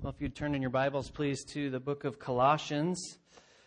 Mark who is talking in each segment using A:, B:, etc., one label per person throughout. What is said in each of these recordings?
A: Well, if you'd turn in your Bibles, please, to the book of Colossians.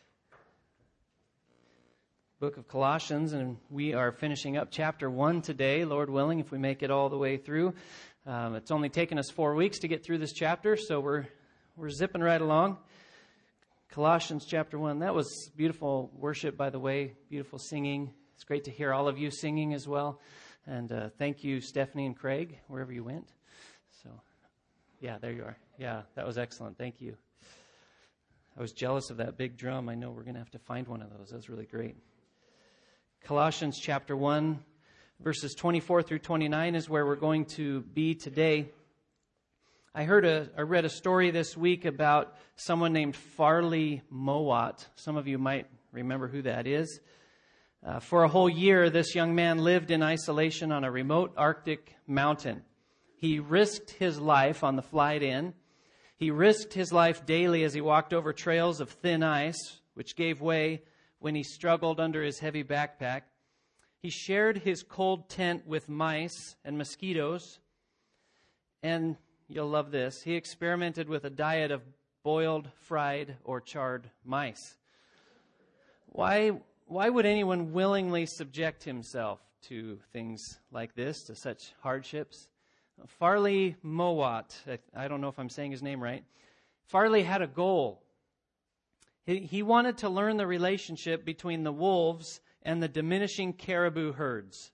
A: Book of Colossians, and we are finishing up chapter 1 today, Lord willing, if we make it all the way through. It's only taken us 4 weeks to get through this chapter, so we're zipping right along. Colossians chapter 1. That was beautiful worship, by the way, beautiful singing. It's great to hear all of you singing as well. And thank you, Stephanie and Craig, wherever you went. So, yeah, there you are. Yeah, that was excellent. Thank you. I was jealous of that big drum. I know we're going to have to find one of those. That was really great. Colossians chapter 1, verses 24 through 29 is where we're going to be today. I read a story this week about someone named Farley Mowat. Some of you might remember who that is. For a whole year, this young man lived in isolation on a remote Arctic mountain. He risked his life on the flight in. He risked his life daily as he walked over trails of thin ice, which gave way when he struggled under his heavy backpack. He shared his cold tent with mice and mosquitoes. And you'll love this. He experimented with a diet of boiled, fried, or charred mice. Why would anyone willingly subject himself to things like this, to such hardships? Farley Mowat, I don't know if I'm saying his name right. Farley had a goal. He wanted to learn the relationship between the wolves and the diminishing caribou herds.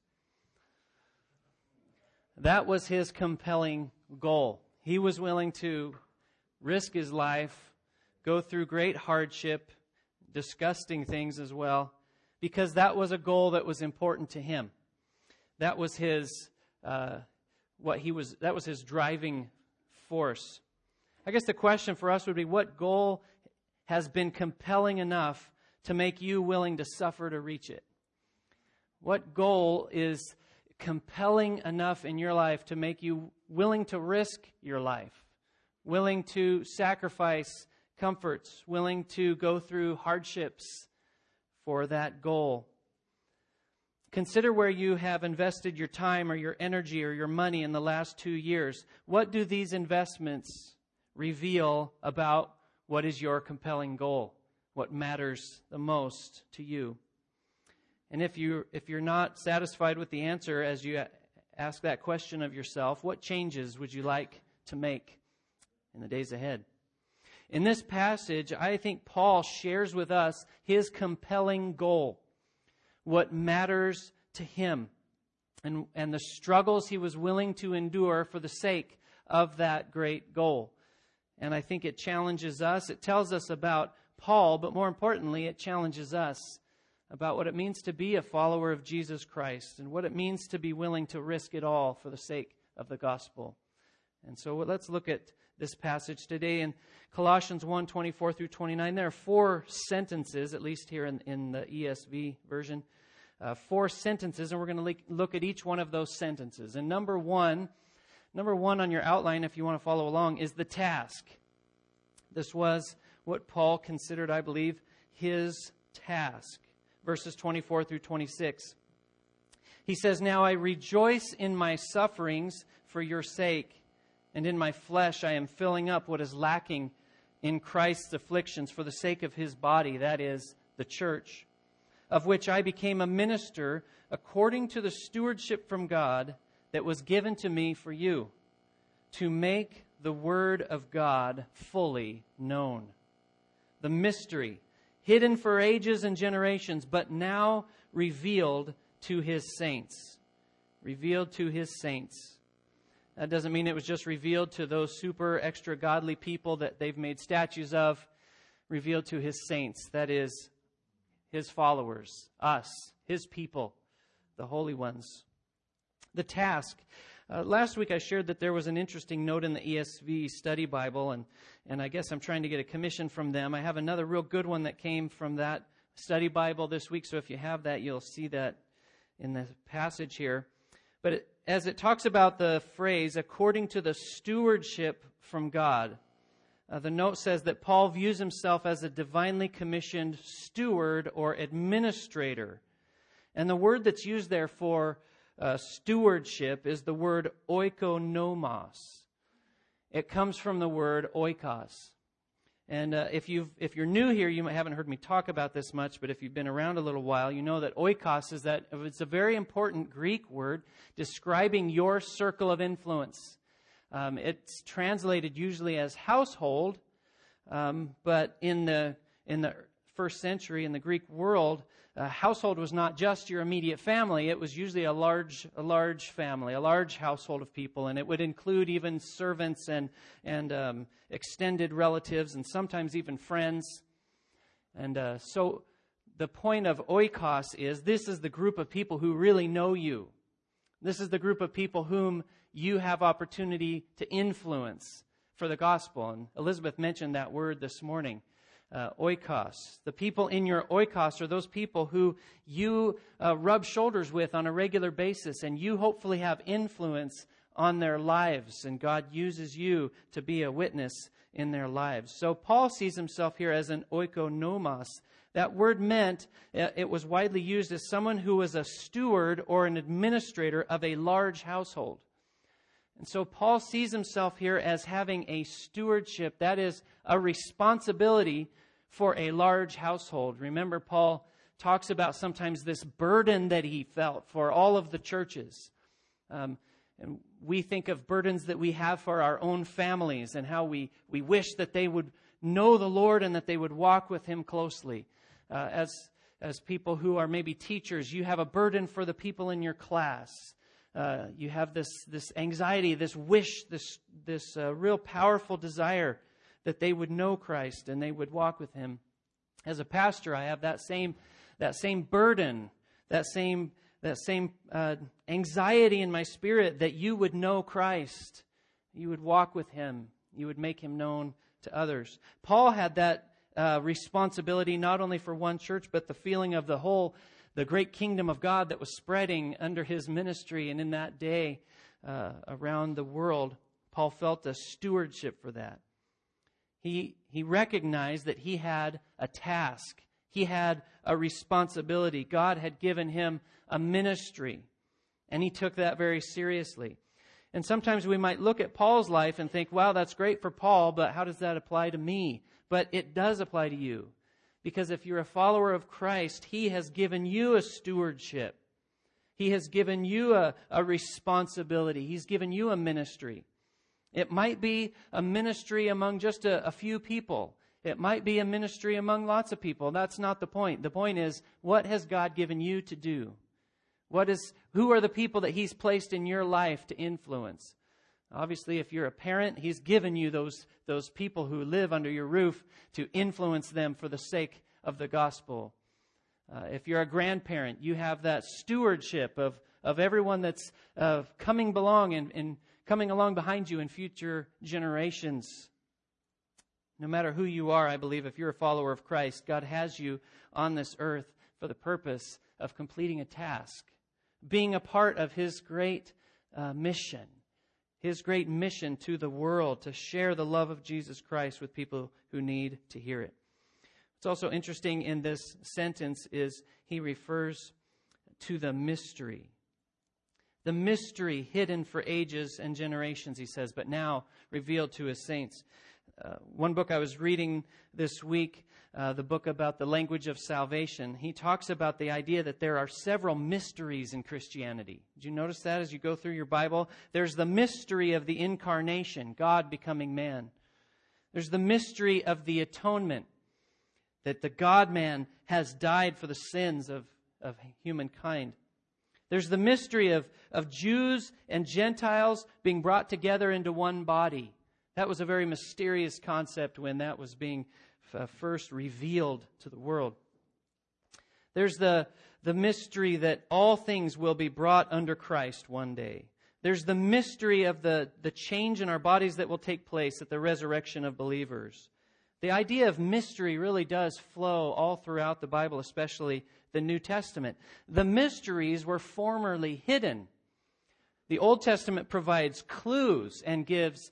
A: That was his compelling goal. He was willing to risk his life, go through great hardship, disgusting things as well, because that was a goal that was important to him. That was his that was his driving force. I guess the question for us would be, what goal has been compelling enough to make you willing to suffer to reach it? What goal is compelling enough in your life to make you willing to risk your life, willing to sacrifice comforts, willing to go through hardships for that goal? Consider where you have invested your time or your energy or your money in the last 2 years. What do these investments reveal about what is your compelling goal? What matters the most to you? And if you're not satisfied with the answer as you ask that question of yourself, what changes would you like to make in the days ahead? In this passage, I think Paul shares with us his compelling goal, what matters to him, and the struggles he was willing to endure for the sake of that great goal. And I think it challenges us. It tells us about Paul, but more importantly, it challenges us about what it means to be a follower of Jesus Christ and what it means to be willing to risk it all for the sake of the gospel. And so let's look at this passage today in Colossians 1, 24 through 29. There are 4 sentences, at least here in the ESV version, 4 sentences, and we're going to look at each one of those sentences. And number one on your outline, if you want to follow along, is the task. This was what Paul considered, I believe, his task. Verses 24 through 26. He says, "Now I rejoice in my sufferings for your sake, and in my flesh I am filling up what is lacking in Christ's afflictions for the sake of his body, that is, the church, of which I became a minister according to the stewardship from God that was given to me for you, to make the word of God fully known. The mystery, hidden for ages and generations, but now revealed to his saints." Revealed to his saints. That doesn't mean it was just revealed to those super extra godly people that they've made statues of. Revealed to his saints, that is, his followers, us, his people, the holy ones. The task. Last week I shared that there was an interesting note in the ESV study Bible, and I guess I'm trying to get a commission from them. I have another real good one that came from that study Bible this week, so if you have that, you'll see that in the passage here. But as it talks about the phrase, according to the stewardship from God, the note says that Paul views himself as a divinely commissioned steward or administrator. And the word that's used there for stewardship is the word oikonomos. It comes from the word oikos. And if you're new here, you haven't heard me talk about this much, but if you've been around a little while, you know that oikos it's a very important Greek word describing your circle of influence. It's translated usually as household, but in the first century in the Greek world, household was not just your immediate family. It was usually a large family, a large household of people, and it would include even servants and extended relatives, and sometimes even friends. And so the point of oikos is this is the group of people who really know you. This is the group of people whom you have opportunity to influence for the gospel. And Elizabeth mentioned that word this morning. Oikos. The people in your oikos are those people who you rub shoulders with on a regular basis, and you hopefully have influence on their lives, and God uses you to be a witness in their lives. So Paul sees himself here as an oikonomos. That word meant, it was widely used as someone who was a steward or an administrator of a large household. And so Paul sees himself here as having a stewardship, that is, a responsibility for a large household. Remember, Paul talks about sometimes this burden that he felt for all of the churches. And we think of burdens that we have for our own families and how we wish that they would know the Lord and that they would walk with Him closely. As people who are maybe teachers, you have a burden for the people in your class. You have this anxiety, this wish, this real powerful desire that they would know Christ and they would walk with Him. As a pastor, I have that same burden, that same anxiety in my spirit that you would know Christ, you would walk with Him, you would make Him known to others. Paul had that responsibility not only for one church, but the feeling of the great kingdom of God that was spreading under his ministry and in that day around the world. Paul felt a stewardship for that. He recognized that he had a task. He had a responsibility. God had given him a ministry, and he took that very seriously. And sometimes we might look at Paul's life and think, wow, that's great for Paul, but how does that apply to me? But it does apply to you. Because if you're a follower of Christ, He has given you a stewardship. He has given you a responsibility. He's given you a ministry. It might be a ministry among just a few people. It might be a ministry among lots of people. That's not the point. The point is, what has God given you to do? Who are the people that He's placed in your life to influence? Obviously, if you're a parent, He's given you those people who live under your roof to influence them for the sake of the gospel. If you're a grandparent, you have that stewardship of everyone that's coming along and coming along behind you in future generations. No matter who you are, I believe if you're a follower of Christ, God has you on this earth for the purpose of completing a task, being a part of His great mission. His great mission to the world, to share the love of Jesus Christ with people who need to hear it. What's also interesting in this sentence is he refers to the mystery. The mystery hidden for ages and generations, he says, but now revealed to His saints. One book I was reading this week, the book about the language of salvation, he talks about the idea that there are several mysteries in Christianity. Did you notice that as you go through your Bible? There's the mystery of the incarnation, God becoming man. There's the mystery of the atonement, that the God-man has died for the sins of humankind. There's the mystery of Jews and Gentiles being brought together into one body. That was a very mysterious concept when that was being first revealed to the world. There's the mystery that all things will be brought under Christ one day. There's the mystery of the change in our bodies that will take place at the resurrection of believers. The idea of mystery really does flow all throughout the Bible, especially the New Testament. The mysteries were formerly hidden. The Old Testament provides clues and gives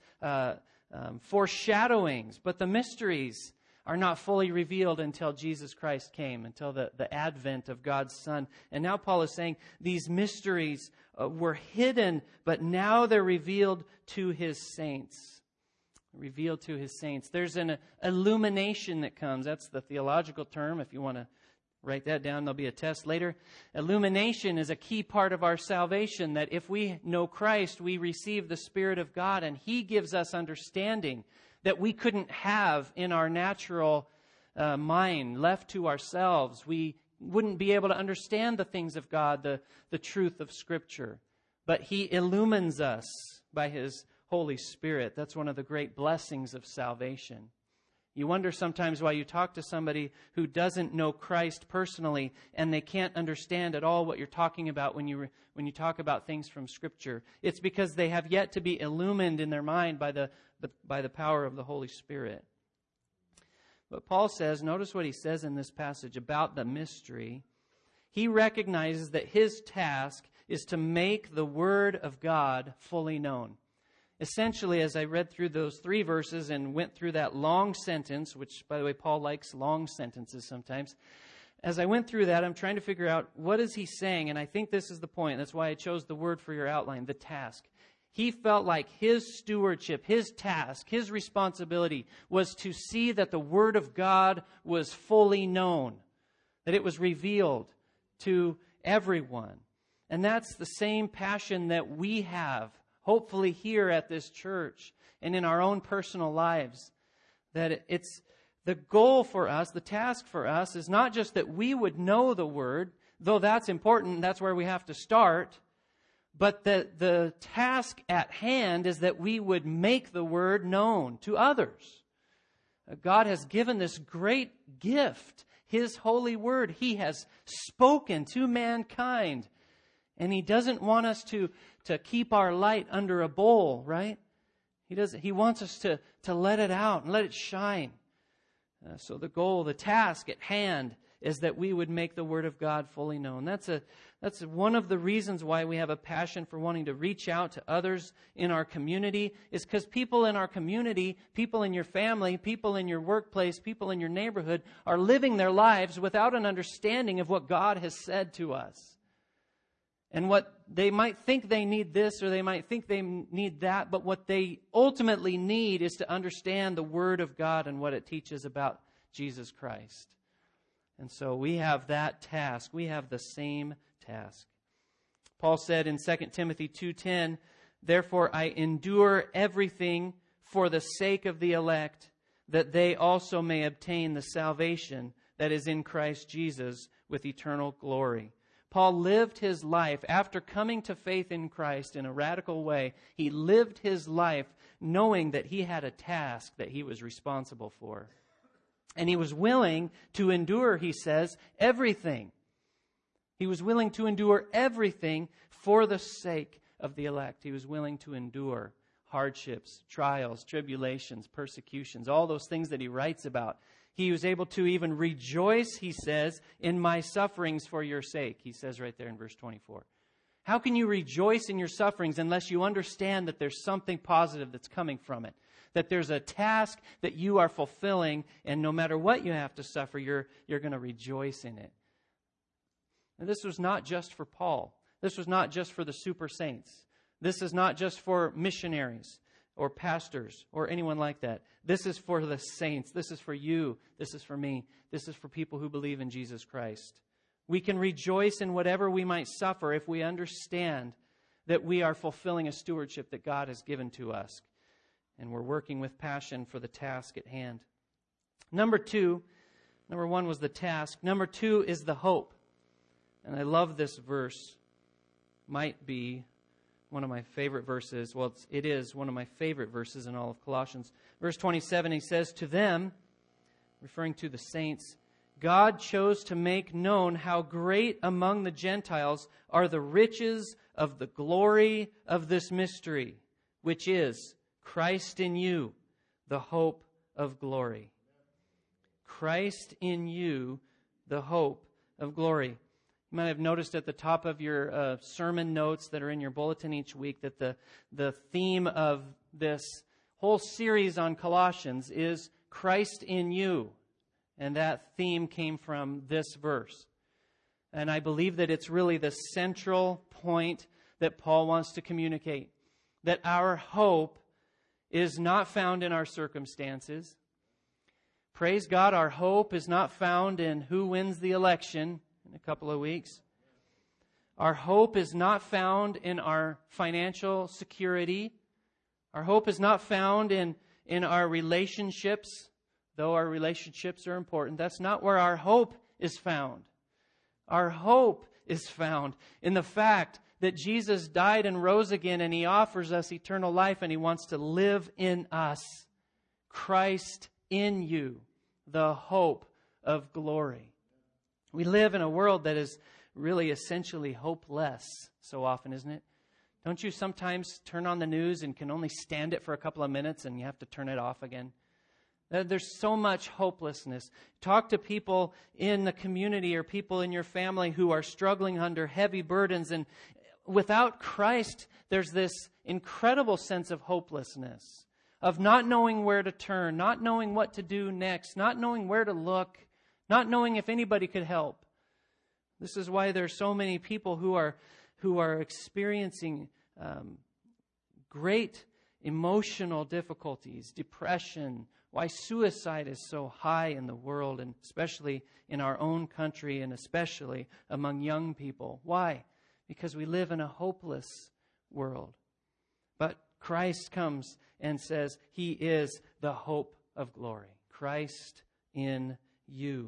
A: foreshadowings, but the mysteries are not fully revealed until Jesus Christ came, until the advent of God's Son. And now Paul is saying these mysteries were hidden, but now they're revealed to His saints. revealed to His saints. There's an illumination that comes. That's the theological term. If you want to write that down, there'll be a test later. Illumination is a key part of our salvation, that if we know Christ, we receive the Spirit of God, and He gives us understanding that we couldn't have in our natural mind left to ourselves. We wouldn't be able to understand the things of God, the truth of Scripture. But He illumines us by His Holy Spirit. That's one of the great blessings of salvation. You wonder sometimes why you talk to somebody who doesn't know Christ personally and they can't understand at all what you're talking about when you talk about things from Scripture. It's because they have yet to be illumined in their mind by the power of the Holy Spirit. But Paul says, notice what he says in this passage about the mystery. He recognizes that his task is to make the Word of God fully known. Essentially, as I read through those 3 verses and went through that long sentence, which, by the way, Paul likes long sentences sometimes. As I went through that, I'm trying to figure out what is he saying, and I think this is the point. That's why I chose the word for your outline, the task. He felt like his stewardship, his task, his responsibility was to see that the Word of God was fully known, that it was revealed to everyone. And that's the same passion that we have, hopefully here at this church and in our own personal lives, that it's the goal for us, the task for us is not just that we would know the Word, though that's important, that's where we have to start, but the task at hand is that we would make the Word known to others. God has given this great gift, His holy Word. He has spoken to mankind, and He doesn't want us to keep our light under a bowl, right? He wants us to let it out and let it shine. So the goal, the task at hand is that we would make the Word of God fully known. That's one of the reasons why we have a passion for wanting to reach out to others in our community, is because people in our community, people in your family, people in your workplace, people in your neighborhood are living their lives without an understanding of what God has said to us. And what they might think they need this or they might think they need that, but what they ultimately need is to understand the Word of God and what it teaches about Jesus Christ. And so we have that task. We have the same task. Paul said in 2 Timothy 2:10, "Therefore I endure everything for the sake of the elect, that they also may obtain the salvation that is in Christ Jesus with eternal glory." Paul lived his life, after coming to faith in Christ in a radical way, he lived his life knowing that he had a task that he was responsible for. And he was willing to endure, he says, everything. He was willing to endure everything for the sake of the elect. He was willing to endure hardships, trials, tribulations, persecutions, all those things that he writes about. He was able to even rejoice, he says, in my sufferings for your sake. He says right there in verse 24. How can you rejoice in your sufferings unless you understand that there's something positive that's coming from it? That there's a task that you are fulfilling, and no matter what you have to suffer, you're going to rejoice in it. And this was not just for Paul. This was not just for the super saints. This is not just for missionaries or pastors or anyone like that. This is for the saints. This is for you. This is for me. This is for people who believe in Jesus Christ. We can rejoice in whatever we might suffer if we understand that we are fulfilling a stewardship that God has given to us. And we're working with passion for the task at hand. Number one was the task. Number 2 is the hope. And I love this verse. Might be one of my favorite verses. Well, it is one of my favorite verses in all of Colossians. Verse 27, he says, "To them," referring to the saints, "God chose to make known how great among the Gentiles are the riches of the glory of this mystery, which is Christ in you, the hope of glory." Christ in you, the hope of glory. You might have noticed at the top of your sermon notes that are in your bulletin each week that the theme of this whole series on Colossians is Christ in you. And that theme came from this verse. And I believe that it's really the central point that Paul wants to communicate. That our hope is not found in our circumstances. Praise God, our hope is not found in who wins the election in a couple of weeks. Our hope is not found in our financial security. Our hope is not found in our relationships, though our relationships are important. That's not where our hope is found. Our hope is found in the fact that Jesus died and rose again, and He offers us eternal life, and He wants to live in us. Christ in you, the hope of glory. We live in a world that is really essentially hopeless so often, isn't it? Don't you sometimes turn on the news and can only stand it for a couple of minutes and you have to turn it off again? There's so much hopelessness. Talk to people in the community or people in your family who are struggling under heavy burdens, and without Christ, there's this incredible sense of hopelessness, of not knowing where to turn, not knowing what to do next, not knowing where to look, not knowing if anybody could help. This is why there's so many people who are experiencing great emotional difficulties, depression, why suicide is so high in the world, and especially in our own country, and especially among young people. Why? Because we live in a hopeless world. But Christ comes and says He is the hope of glory. Christ in you.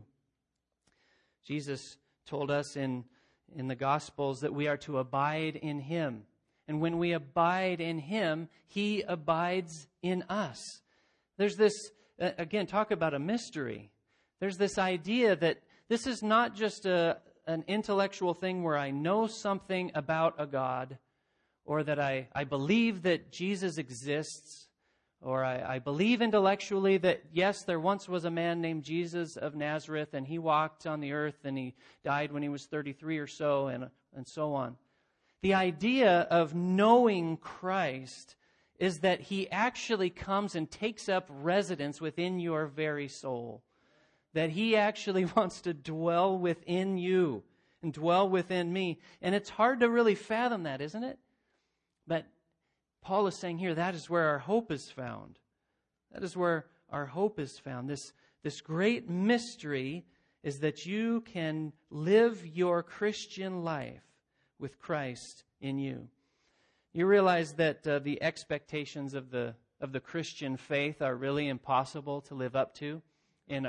A: Jesus told us in the Gospels that we are to abide in Him. And when we abide in Him, He abides in us. There's this, again, talk about a mystery. There's this idea that this is not just an intellectual thing where I know something about a God, or that I believe that Jesus exists, or I believe intellectually that, yes, there once was a man named Jesus of Nazareth, and He walked on the earth, and He died when He was 33 or so, and so on. The idea of knowing Christ is that He actually comes and takes up residence within your very soul. That He actually wants to dwell within you and dwell within me. And it's hard to really fathom that, isn't it? But Paul is saying here, that is where our hope is found. That is where our hope is found. This great mystery is that you can live your Christian life with Christ in you. You realize that the expectations of the Christian faith are really impossible to live up to in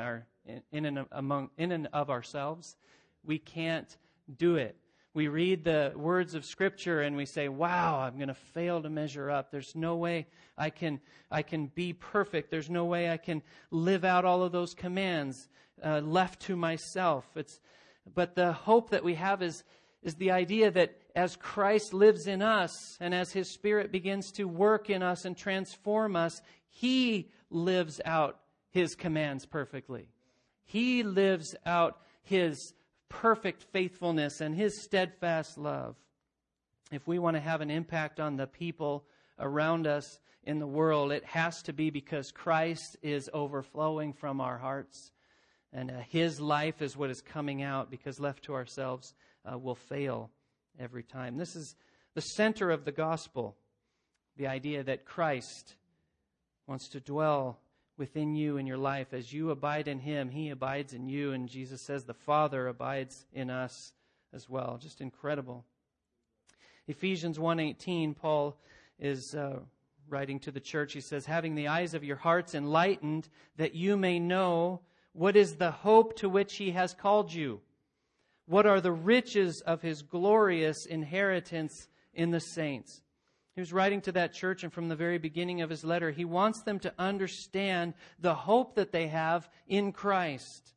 A: and of ourselves. We can't do it. We read the words of Scripture and we say, wow, I'm going to fail to measure up. There's no way I can be perfect. There's no way I can live out all of those commands left to myself. But the hope that we have is the idea that as Christ lives in us and as His Spirit begins to work in us and transform us, He lives out His commands perfectly. He lives out His perfect faithfulness and His steadfast love. If we want to have an impact on the people around us in the world, it has to be because Christ is overflowing from our hearts. And His life is what is coming out, because left to ourselves, we'll fail every time. This is the center of the gospel, the idea that Christ wants to dwell within you in your life. As you abide in Him, He abides in you. And Jesus says the Father abides in us as well. Just incredible. Ephesians 1:18, Paul is writing to the church. He says, having the eyes of your hearts enlightened, that you may know what is the hope to which He has called you. What are the riches of His glorious inheritance in the saints? He was writing to that church, and from the very beginning of his letter, he wants them to understand the hope that they have in Christ.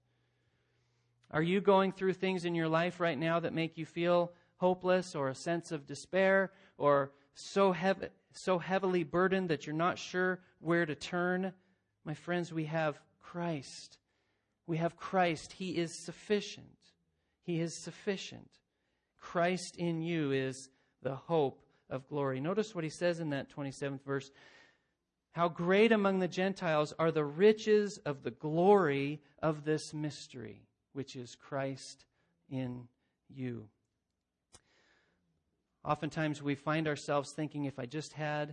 A: Are you going through things in your life right now that make you feel hopeless, or a sense of despair, or so heavily burdened that you're not sure where to turn? My friends, we have Christ. We have Christ. He is sufficient. He is sufficient. Christ in you is the hope of glory. Notice what he says in that 27th verse. How great among the Gentiles are the riches of the glory of this mystery, which is Christ in you. Oftentimes we find ourselves thinking, if I just had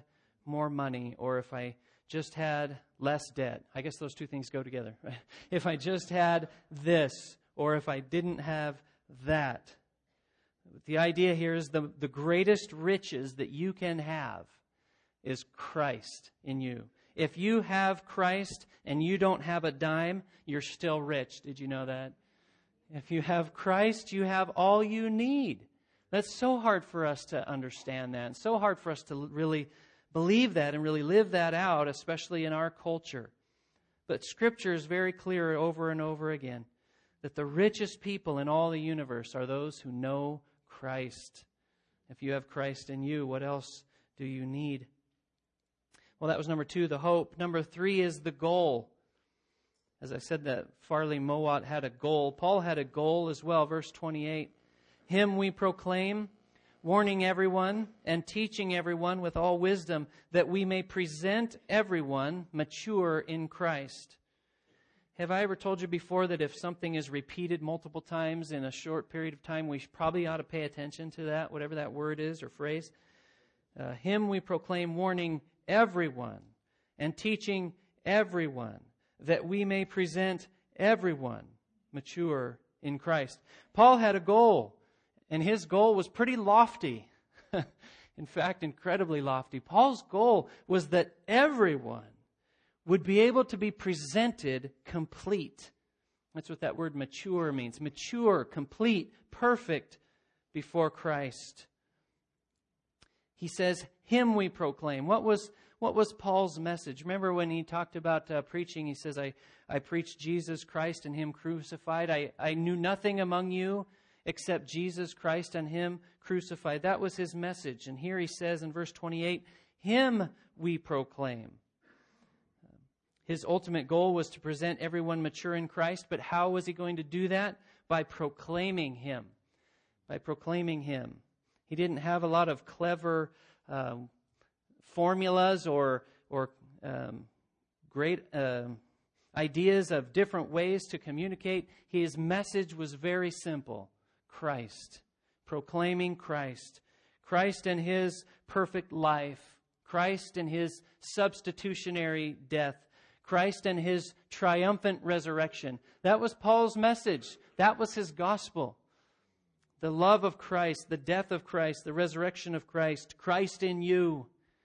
A: more money, or if I just had less debt. I guess those two things go together. Right? If I just had this, or if I didn't have that. The idea here is the greatest riches that you can have is Christ in you. If you have Christ and you don't have a dime, you're still rich. Did you know that? If you have Christ, you have all you need. That's so hard for us to understand that, and so hard for us to really believe that and really live that out, especially in our culture. But Scripture is very clear over and over again that the richest people in all the universe are those who know Christ. If you have Christ in you, what else do you need? Well, that was number 2, the hope. Number 3 is the goal. As I said, that Farley Mowat had a goal. Paul had a goal as well. Verse 28, Him we proclaim, warning everyone and teaching everyone with all wisdom, that we may present everyone mature in Christ. Have I ever told you before that if something is repeated multiple times in a short period of time, we probably ought to pay attention to that, whatever that word is or phrase? Him we proclaim, warning everyone and teaching everyone, that we may present everyone mature in Christ. Paul had a goal, and his goal was pretty lofty. In fact, incredibly lofty. Paul's goal was that everyone would be able to be presented complete. That's what that word mature means. Mature, complete, perfect before Christ. He says, Him we proclaim. What was Paul's message? Remember when he talked about preaching, he says, I preached Jesus Christ and Him crucified. I knew nothing among you except Jesus Christ and Him crucified. That was his message. And here he says in verse 28, Him we proclaim. His ultimate goal was to present everyone mature in Christ, but how was he going to do that? By proclaiming Him. By proclaiming Him. He didn't have a lot of clever formulas or great ideas of different ways to communicate. His message was very simple. Christ. Proclaiming Christ. Christ and His perfect life. Christ and His substitutionary death. Christ and His triumphant resurrection. That was Paul's message. That was his gospel. The love of Christ, the death of Christ, the resurrection of Christ, Christ in you.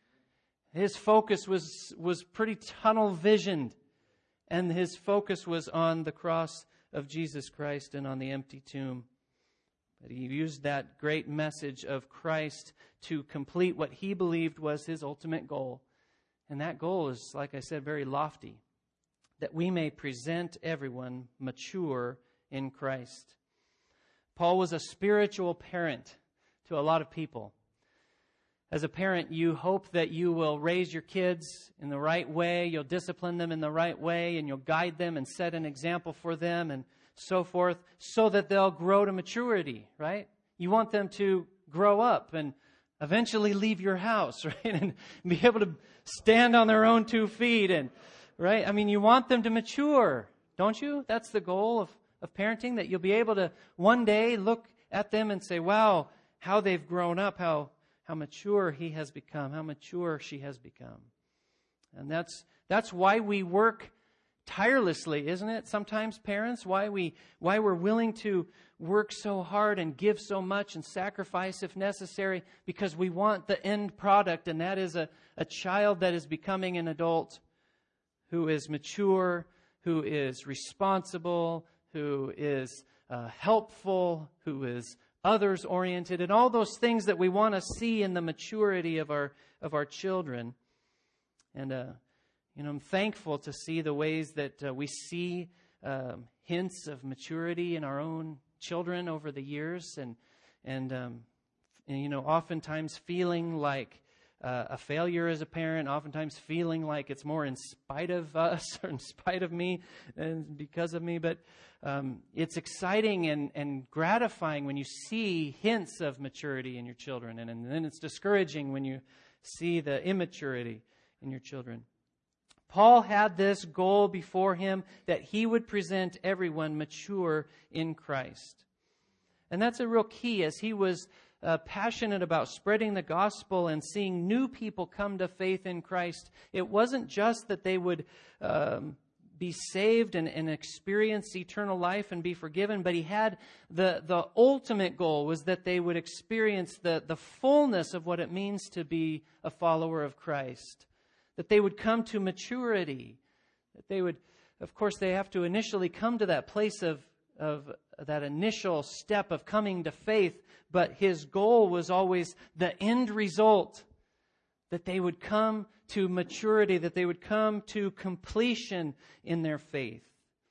A: His focus was pretty tunnel visioned, and his focus was on the cross of Jesus Christ and on the empty tomb. But he used that great message of Christ to complete what he believed was his ultimate goal. And that goal is, like I said, very lofty, that we may present everyone mature in Christ. Paul was a spiritual parent to a lot of people. As a parent, you hope that you will raise your kids in the right way, you'll discipline them in the right way, and you'll guide them and set an example for them and so forth, so that they'll grow to maturity, right? You want them to grow up and eventually leave your house, right? And be able to stand on their own 2 feet, and right? I mean, you want them to mature, don't you? That's the goal of parenting, that you'll be able to one day look at them and say, wow, how they've grown up, how mature he has become, how mature she has become. And that's why we work tirelessly, isn't it? Sometimes, parents, why we're willing to work so hard and give so much and sacrifice if necessary, because we want the end product, and that is a child that is becoming an adult who is mature, who is responsible, who is helpful, who is others-oriented, and all those things that we want to see in the maturity of our children. And I'm thankful to see the ways that we see hints of maturity in our own children over the years, and oftentimes feeling like a failure as a parent, oftentimes feeling like it's more in spite of us or in spite of me and because of me. But it's exciting and gratifying when you see hints of maturity in your children, and then it's discouraging when you see the immaturity in your children. Paul had this goal before him, that he would present everyone mature in Christ. And that's a real key. As he was passionate about spreading the gospel and seeing new people come to faith in Christ, it wasn't just that they would be saved and experience eternal life and be forgiven, but he had the ultimate goal was that they would experience the fullness of what it means to be a follower of Christ, that they would come to maturity, that they would, of course, they have to initially come to that place of that initial step of coming to faith, but his goal was always the end result, that they would come to maturity, that they would come to completion in their faith.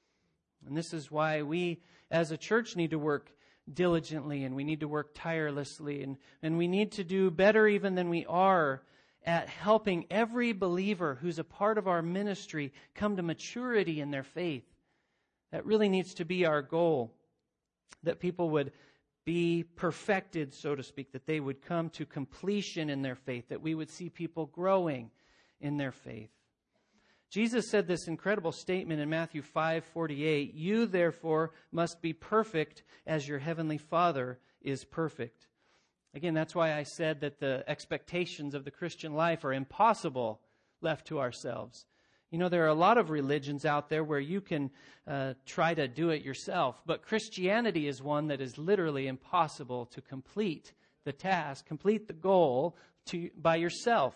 A: And this is why we as a church need to work diligently, and we need to work tirelessly, and we need to do better even than we are at helping every believer who's a part of our ministry come to maturity in their faith. That really needs to be our goal, that people would be perfected, so to speak, that they would come to completion in their faith, that we would see people growing in their faith. Jesus said this incredible statement in Matthew 5:48, "You therefore must be perfect as your heavenly Father is perfect." Again, that's why I said that the expectations of the Christian life are impossible left to ourselves. You know, there are a lot of religions out there where you can try to do it yourself, but Christianity is one that is literally impossible to complete the task, complete the goal by yourself.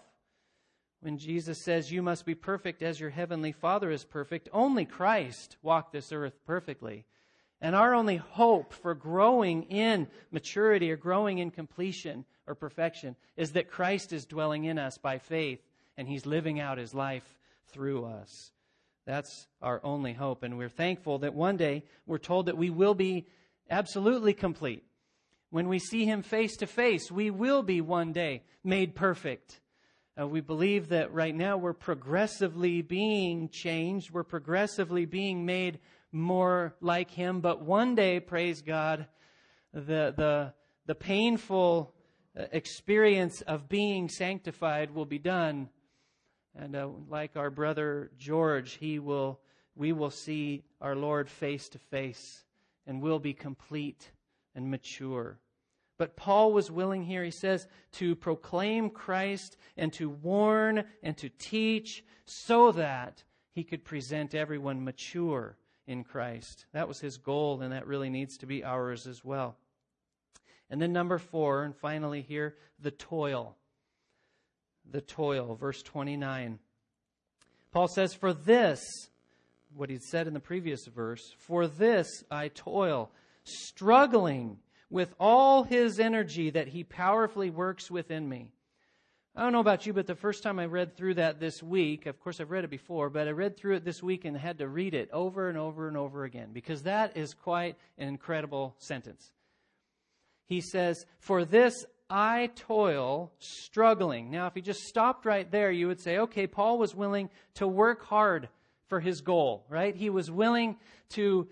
A: When Jesus says, "You must be perfect as your heavenly Father is perfect," only Christ walked this earth perfectly. And our only hope for growing in maturity or growing in completion or perfection is that Christ is dwelling in us by faith, and He's living out His life through us. That's our only hope. And we're thankful that one day we're told that we will be absolutely complete. When we see Him face to face, we will be one day made perfect. We believe that right now we're progressively being changed. We're progressively being made more like Him. But one day, praise God, the painful experience of being sanctified will be done. And like our brother George, we will see our Lord face to face, and we'll be complete and mature. But Paul was willing here, he says, to proclaim Christ and to warn and to teach so that he could present everyone mature in Christ. That was his goal, and that really needs to be ours as well. And then number 4, and finally here, the toil. The toil, verse 29. Paul says, "For this," what he said in the previous verse, "for this I toil, struggling with all His energy that He powerfully works within me." I don't know about you, but the first time I read through that this week, of course I've read it before, but I read through it this week and had to read it over and over and over again, because that is quite an incredible sentence. He says, "For this I toil, struggling." Now, if you just stopped right there, you would say, okay, Paul was willing to work hard for his goal, right? He was willing to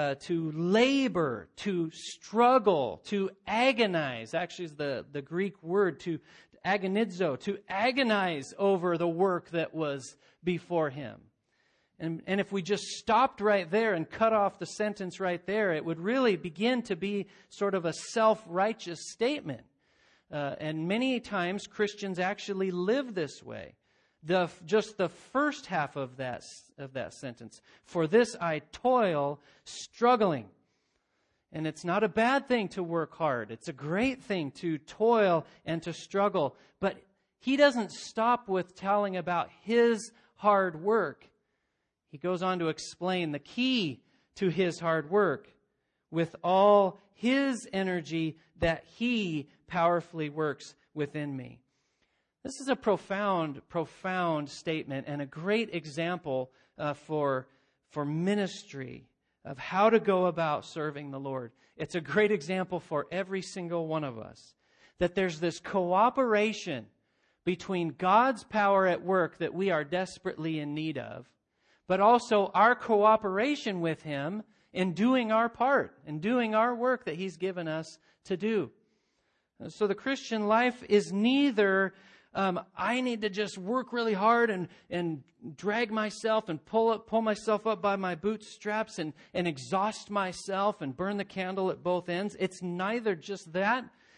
A: labor, to struggle, to agonize. Actually, is the Greek word, to agonizo, to agonize over the work that was before him. And if we just stopped right there and cut off the sentence right there, it would really begin to be sort of a self-righteous statement. And many times Christians actually live this way. Just the first half of that sentence. "For this I toil, struggling." And it's not a bad thing to work hard. It's a great thing to toil and to struggle. But he doesn't stop with telling about his hard work. He goes on to explain the key to his hard work: with all His energy that He powerfully works within me. This is a profound, profound statement and a great example for ministry, of how to go about serving the Lord. It's a great example for every single one of us, that there's this cooperation between God's power at work that we are desperately in need of, but also our cooperation with Him in doing our part, in doing our work that He's given us to do. So the Christian life is neither, I need to just work really hard and drag myself and pull myself up by my bootstraps and exhaust myself and burn the candle at both ends. It's neither just that.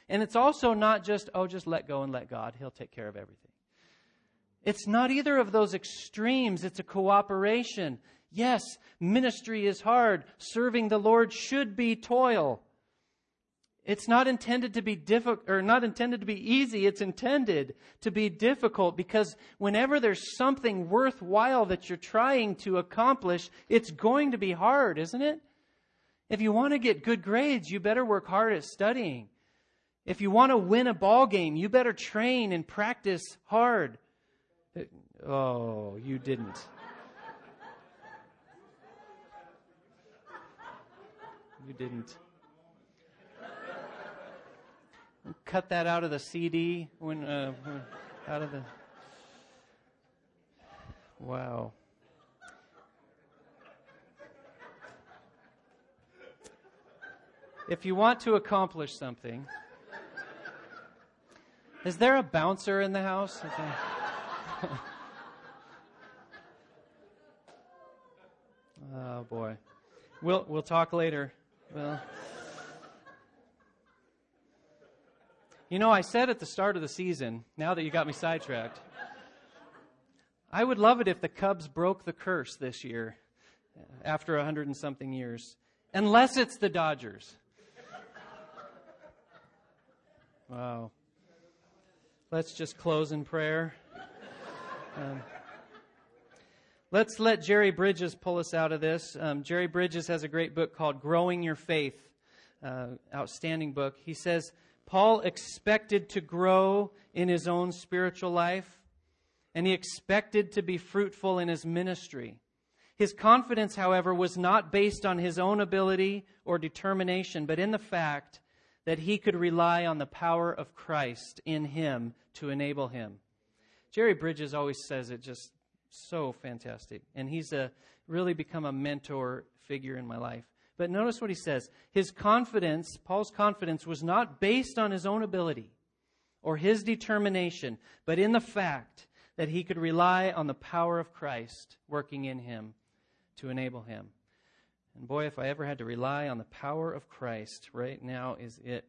A: And it's also not just, just let go and let God. He'll take care of everything. It's not either of those extremes. It's a cooperation. Yes, ministry is hard. Serving the Lord should be toil. It's not intended to be difficult, or not intended to be easy. It's intended to be difficult, because whenever there's something worthwhile that you're trying to accomplish, it's going to be hard, isn't it? If you want to get good grades, you better work hard at studying. If you want to win a ball game, you better train and practice hard. Oh, you didn't. You didn't. Cut that out of the CD when out of the. Wow. If you want to accomplish something, is there a bouncer in the house? Okay. Oh boy, we'll talk later. Well. You know, I said at the start of the season, now that you got me sidetracked, I would love it if the Cubs broke the curse this year after 100 and something years. Unless it's the Dodgers. Wow. Let's just close in prayer. Let's let Jerry Bridges pull us out of this. Jerry Bridges has a great book called Growing Your Faith. Outstanding book. He says, Paul expected to grow in his own spiritual life, and he expected to be fruitful in his ministry. His confidence, however, was not based on his own ability or determination, but in the fact that he could rely on the power of Christ in him to enable him. Jerry Bridges always says it just so fantastic, and he's really become a mentor figure in my life. But notice what he says. His confidence, Paul's confidence, was not based on his own ability or his determination, but in the fact that he could rely on the power of Christ working in him to enable him. And boy, if I ever had to rely on the power of Christ, right now is it.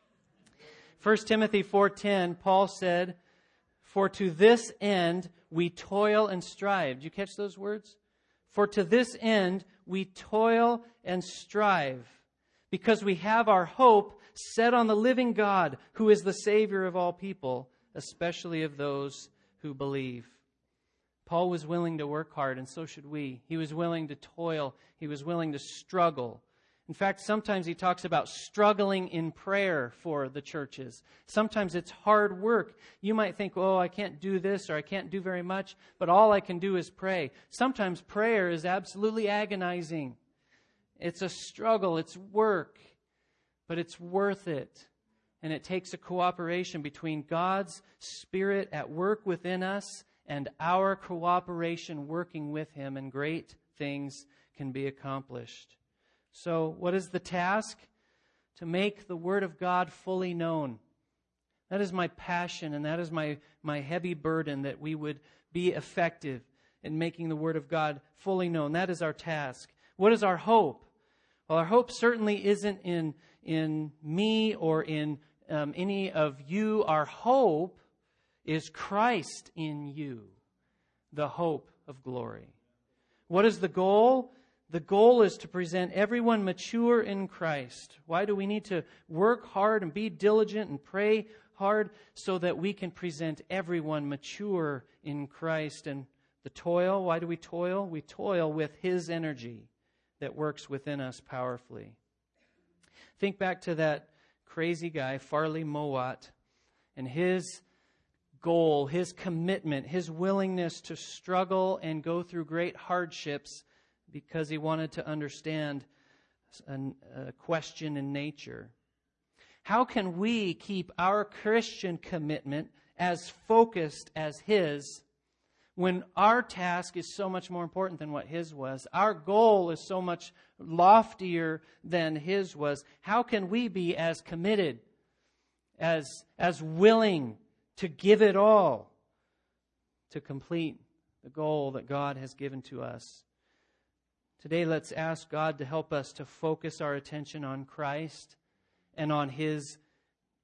A: 1 Timothy 4:10, Paul said, "For to this end we toil and strive." Did you catch those words? For to this end we toil and strive, because we have our hope set on the living God, who is the Savior of all people, especially of those who believe. Paul was willing to work hard, and so should we. He was willing to toil. He was willing to struggle. In fact, sometimes he talks about struggling in prayer for the churches. Sometimes it's hard work. You might think, I can't do this or I can't do very much, but all I can do is pray. Sometimes prayer is absolutely agonizing. It's a struggle. It's work, but it's worth it. And it takes a cooperation between God's Spirit at work within us and our cooperation working with Him, and great things can be accomplished. So, what is the task? To make the Word of God fully known. That is my passion, and that is my heavy burden, that we would be effective in making the Word of God fully known. That is our task. What is our hope? Well, our hope certainly isn't in me or in any of you. Our hope is Christ in you, the hope of glory. What is the goal? The goal is to present everyone mature in Christ. Why do we need to work hard and be diligent and pray hard? So that we can present everyone mature in Christ. And the toil, why do we toil? We toil with His energy that works within us powerfully. Think back to that crazy guy, Farley Mowat, and his goal, his commitment, his willingness to struggle and go through great hardships because he wanted to understand a question in nature. How can we keep our Christian commitment as focused as his when our task is so much more important than what his was? Our goal is so much loftier than his was. How can we be as committed, as willing to give it all to complete the goal that God has given to us? Today, let's ask God to help us to focus our attention on Christ and on His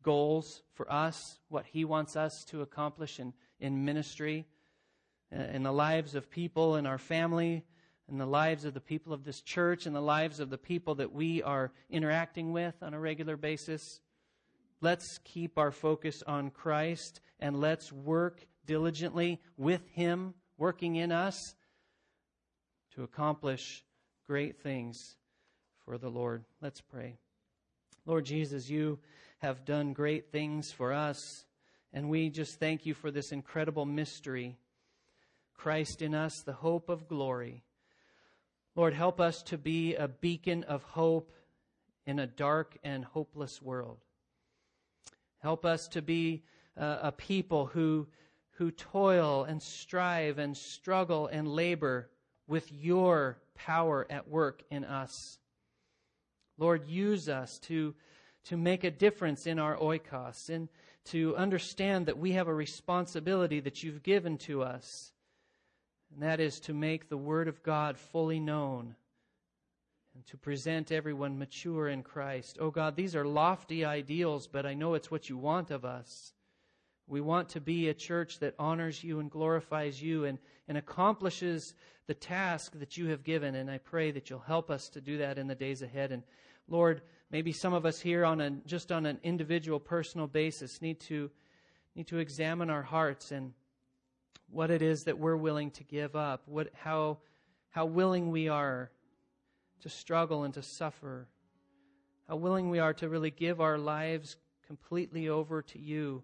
A: goals for us, what He wants us to accomplish in ministry, in the lives of people in our family, in the lives of the people of this church, in the lives of the people that we are interacting with on a regular basis. Let's keep our focus on Christ, and let's work diligently with Him working in us to accomplish great things for the Lord. Let's pray. Lord Jesus, You have done great things for us, and we just thank You for this incredible mystery. Christ in us, the hope of glory. Lord, help us to be a beacon of hope in a dark and hopeless world. Help us to be a people who toil and strive and struggle and labor with Your power at work in us. Lord, use us to make a difference in our oikos, and to understand that we have a responsibility that You've given to us. And that is to make the Word of God fully known and to present everyone mature in Christ. Oh God, these are lofty ideals, but I know it's what You want of us. We want to be a church that honors You and glorifies You and accomplishes the task that You have given. And I pray that You'll help us to do that in the days ahead. And Lord, maybe some of us here just on an individual, personal basis need to examine our hearts and what it is that we're willing to give up, how willing we are to struggle and to suffer, how willing we are to really give our lives completely over to You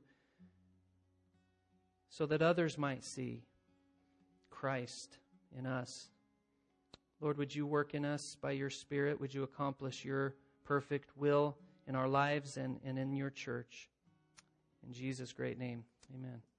A: so that others might see Christ in us. Lord, would You work in us by Your Spirit? Would You accomplish Your perfect will in our lives and in Your church? In Jesus' great name, amen.